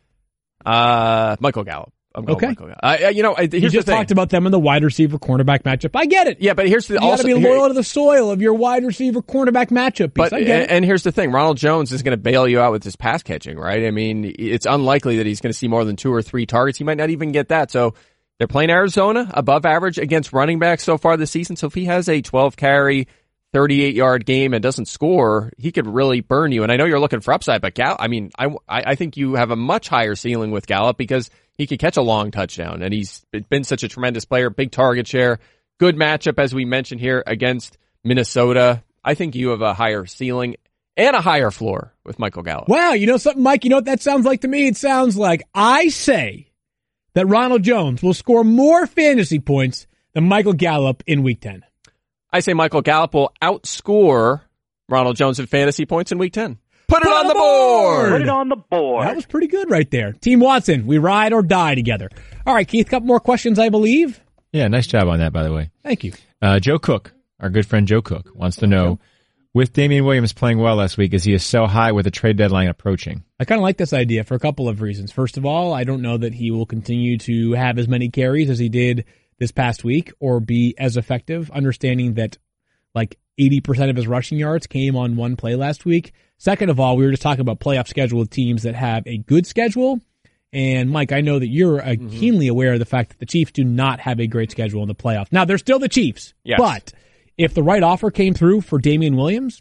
Michael Gallup. I'm going Michael Gallup. Here's You just the thing. talked about them in the wide receiver cornerback matchup. I get it. Yeah, but here's the... You got to be loyal to the soil of your wide receiver cornerback matchup piece. But, I get it. and here's the thing. Ronald Jones is going to bail you out with his pass catching, right? I mean, it's unlikely that he's going to see more than 2 or 3 targets. He might not even get that. So they're playing Arizona above average against running backs so far this season. So if he has a 12-carry, 38-yard game and doesn't score, he could really burn you. And I know you're looking for upside, but Gallup, I think you have a much higher ceiling with Gallup because he could catch a long touchdown, and he's been such a tremendous player, big target share, good matchup, as we mentioned here, against Minnesota. I think you have a higher ceiling. and a higher floor with Michael Gallup. Wow, you know something, Mike? You know what that sounds like to me? It sounds like I say that Ronald Jones will score more fantasy points than Michael Gallup in Week 10. I say Michael Gallup will outscore Ronald Jones in fantasy points in Week 10. Put it on the board! Put it on the board. That was pretty good right there. Team Watson, we ride or die together. All right, Keith, a couple more questions, I believe. Yeah, nice job on that, by the way. Thank you. Joe Cook, our good friend Joe Cook, wants to know, with Damian Williams playing well last week, is he a sell high with the trade deadline approaching? I kind of like this idea for a couple of reasons. First of all, I don't know that he will continue to have as many carries as he did this past week or be as effective, understanding that like 80% of his rushing yards came on one play last week. Second of all, we were just talking about playoff schedule with teams that have a good schedule. And Mike, I know that you're keenly aware of the fact that the Chiefs do not have a great schedule in the playoffs. Now, they're still the Chiefs, yes. But if the right offer came through for Damian Williams,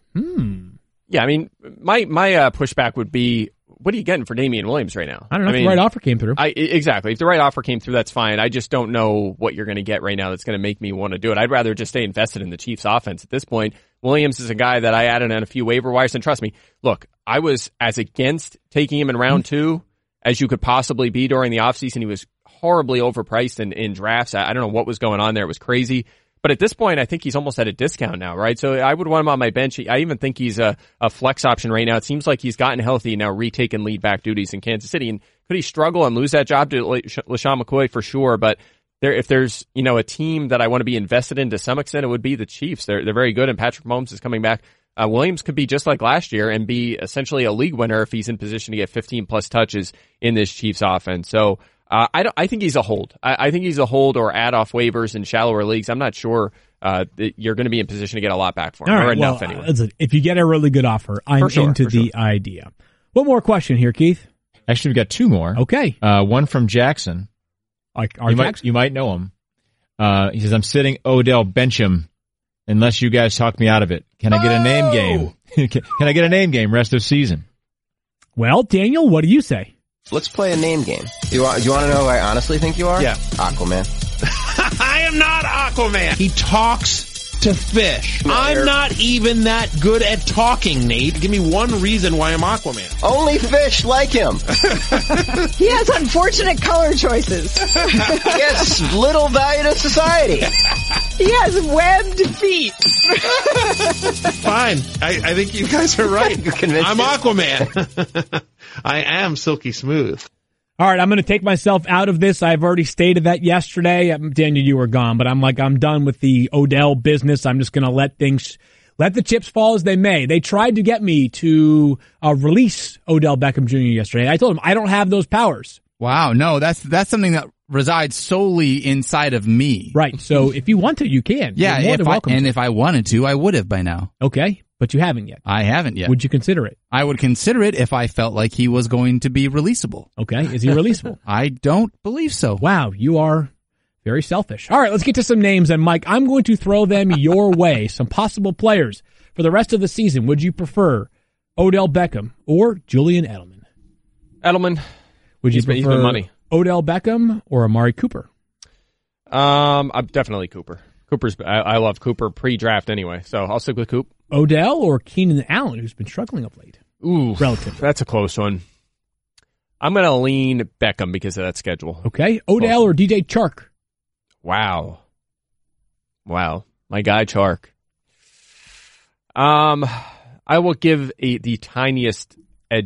Yeah, I mean, my pushback would be, what are you getting for Damian Williams right now? I don't know if the right offer came through. Exactly. If the right offer came through, that's fine. I just don't know what you're going to get right now that's going to make me want to do it. I'd rather just stay invested in the Chiefs offense at this point. Williams is a guy that I added on a few waiver wires, and trust me, look, I was as against taking him in round 2 as you could possibly be during the offseason. He was horribly overpriced in drafts. I don't know what was going on there. It was crazy. But at this point, I think he's almost at a discount now, right? So I would want him on my bench. I even think he's a flex option right now. It seems like he's gotten healthy now, retaken lead back duties in Kansas City. And could he struggle and lose that job to LaShawn McCoy? For sure. But if there's, a team that I want to be invested in to some extent, it would be the Chiefs. They're very good, and Patrick Mahomes is coming back. Williams could be just like last year and be essentially a league winner if he's in position to get 15 plus touches in this Chiefs offense. So I think he's a hold. I think he's a hold or add off waivers in shallower leagues. I'm not sure that you're going to be in position to get a lot back for him, or enough anyway. Listen, if you get a really good offer, I'm into the idea. One more question here, Keith. Actually, we've got 2 more. Okay. One from Jackson. You might know him. He says, I'm sitting Odell Bencham unless you guys talk me out of it. Can I get a name game? Can I get a name game rest of season? Well, Daniel, what do you say? Let's play a name game. Do you want to know who I honestly think you are? Yeah. Aquaman. I am not Aquaman. He talks to fish. I'm not even that good at talking, Nate. Give me one reason why I'm Aquaman. Only fish like him. He has unfortunate color choices. He has little value to society. He has webbed feet. Fine. I think you guys are right. I'm me? Aquaman. I am silky smooth. All right, I'm going to take myself out of this. I've already stated that yesterday. Daniel, you were gone, but I'm done with the Odell business. I'm just going to let the chips fall as they may. They tried to get me to release Odell Beckham Jr. yesterday. I told them I don't have those powers. Wow, no, that's something that resides solely inside of me. Right. So if you want to, you can. Yeah, if I wanted to, I would have by now. Okay, but you haven't yet. I haven't yet. Would you consider it? I would consider it if I felt like he was going to be releasable. Okay, is he releasable? I don't believe so. Wow, you are very selfish. All right, let's get to some names. And Mike, I'm going to throw them your way. Some possible players for the rest of the season. Would you prefer Odell Beckham or Julian Edelman? Edelman. Would you prefer he's been money. Odell Beckham or Amari Cooper? I'm definitely Cooper. I love Cooper pre-draft anyway, so I'll stick with Coop. Odell or Keenan Allen, who's been struggling of late? Ooh, relatively. That's a close one. I'm going to lean Beckham because of that schedule. Okay. Odell or DJ Chark? Wow. My guy Chark. I will give the tiniest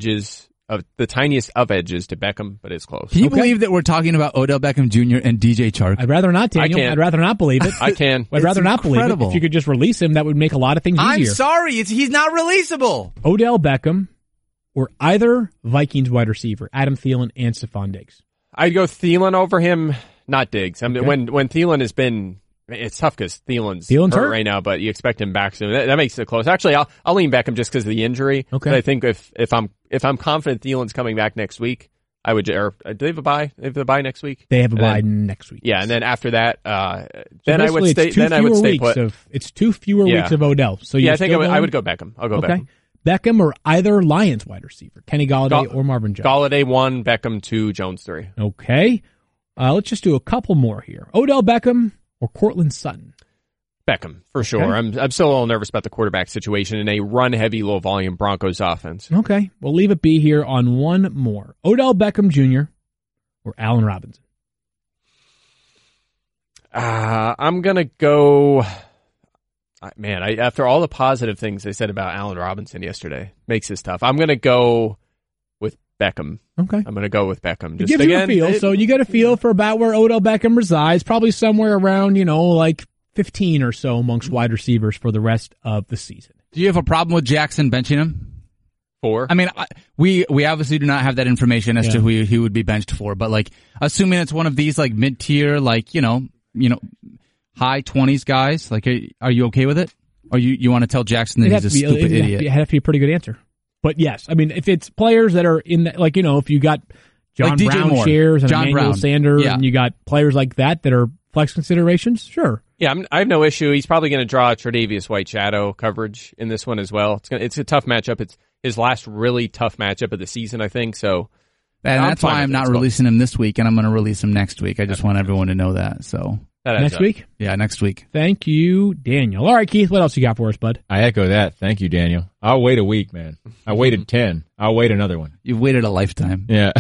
of edges to Beckham, but it's close. Can you believe that we're talking about Odell Beckham Jr. and DJ Chark? I'd rather not, Daniel. I can't. I'd rather not believe it. I can. I'd rather not believe it. If you could just release him, that would make a lot of things easier. I'm sorry. He's not releasable. Odell Beckham or either Vikings wide receiver, Adam Thielen and Stephon Diggs. I'd go Thielen over him, not Diggs. I mean, when Thielen has been... It's tough because Thielen's hurt right now, but you expect him back soon. That makes it close. Actually, I'll lean Beckham just because of the injury. Okay. But I think if I'm confident Thielen's coming back next week, I would. Or do they have a bye? They have a bye next week. They have a bye next week. Yeah, and then after that, then I would stay. Then I would stay put. It's 2 fewer weeks of Odell. So I think I would go Beckham. I'll go Beckham. Beckham or either Lions wide receiver, Kenny Golladay or Marvin Jones. Golladay 1, Beckham 2, Jones 3. Okay. Let's just do a couple more here. Odell Beckham or Cortland Sutton. Beckham, for sure. Okay. I'm still a little nervous about the quarterback situation in a run-heavy, low-volume Broncos offense. Okay, we'll leave it be here on one more. Odell Beckham Jr. or Allen Robinson? I'm going to go... Man, after all the positive things they said about Allen Robinson yesterday, makes this tough. I'm going to go with Beckham. Okay. I'm going to go with Beckham. It gives you a feel. So you get a feel for about where Odell Beckham resides, probably somewhere around, like 15 or so amongst wide receivers for the rest of the season. Do you have a problem with Jackson benching him? 4? I mean, we obviously do not have that information as to who he would be benched for, but like, assuming it's one of these like mid-tier, like, high 20s guys, like, are you okay with it? Or you want to tell Jackson that he's a stupid idiot? It has to be a pretty good answer. But yes, I mean, if it's players that are in the, if you got John like Brown Moore, shares and John Emmanuel Brown. Sanders, and you got players like that are flex considerations, sure. Yeah, I have no issue. He's probably going to draw Tre'Davious White shadow coverage in this one as well. It's a tough matchup. It's his last really tough matchup of the season, I think. So, and that's why I'm not releasing him this week, and I'm going to release him next week. I just want everyone to know that. So next week? Yeah, next week. Thank you, Daniel. All right, Keith, what else you got for us, bud? I echo that. Thank you, Daniel. I'll wait a week, man. I waited 10. I'll wait another one. You've waited a lifetime. Yeah.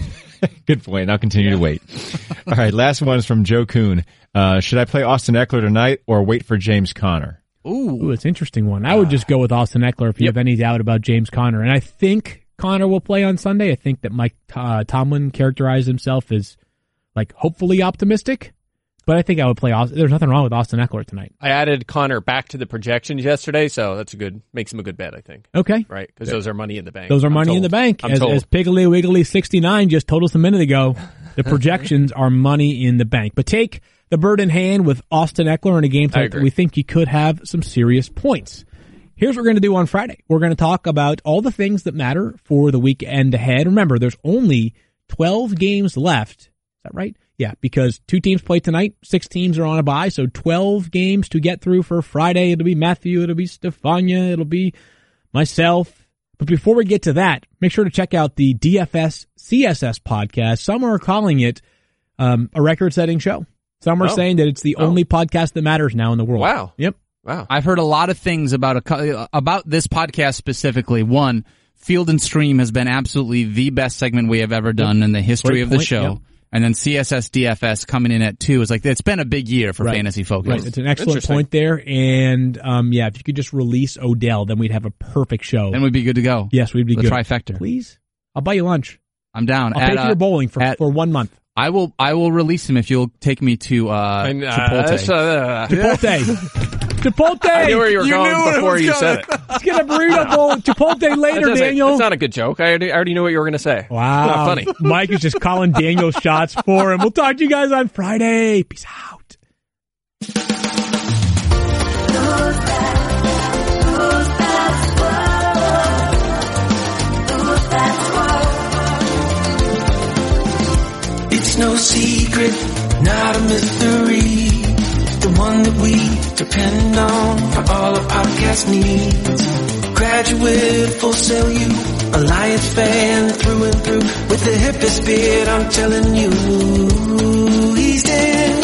Good point. I'll continue to wait. All right, last one is from Joe Kuhn. Should I play Austin Eckler tonight or wait for James Conner? Ooh, it's an interesting one. I would just go with Austin Eckler if you have any doubt about James Conner. And I think Conner will play on Sunday. I think that Mike Tomlin characterized himself as, hopefully optimistic. But I think I would play Austin. There's nothing wrong with Austin Eckler tonight. I added Conner back to the projections yesterday, so that's makes him a good bet, I think. Okay. Right? Because those are money in the bank. Those are money in the bank. As Piggly Wiggly 69 just told us a minute ago, the projections are money in the bank. But take the bird in hand with Austin Eckler in a game that we think he could have some serious points. Here's what we're going to do on Friday. We're going to talk about all the things that matter for the weekend ahead. Remember, there's only 12 games left. Is that right? Yeah, because 2 teams play tonight, 6 teams are on a bye, so 12 games to get through for Friday. It'll be Matthew, it'll be Stefania, it'll be myself. But before we get to that, make sure to check out the DFS CSS podcast. Some are calling it a record-setting show. Some are saying that it's the only podcast that matters now in the world. Wow. Yep. Wow. I've heard a lot of things about this podcast specifically. One, Field and Stream has been absolutely the best segment we have ever done in the history of the show. Yep. And then CSS DFS coming in at 2 is it's been a big year for Fantasy Focus. Right. It's an excellent point there. And, if you could just release Odell, then we'd have a perfect show. Then we'd be good to go. Yes, we'd be good. The trifecta. Please. I'll buy you lunch. I'm down. I'll pay for your bowling for 1 month. I will release him if you'll take me to, Chipotle. Chipotle. I knew where you were going before you said it. Let's get a burrito bowl Chipotle later, Daniel. That's not a good joke. I already knew what you were going to say. Wow. Not funny. Mike is just calling Daniel shots for him. We'll talk to you guys on Friday. Peace out. It's no secret, not a mystery. The one that we depend on for all our podcast needs. Graduate, Full Sail U, Alliance fan through and through. With the hippest beard, I'm telling you, he's in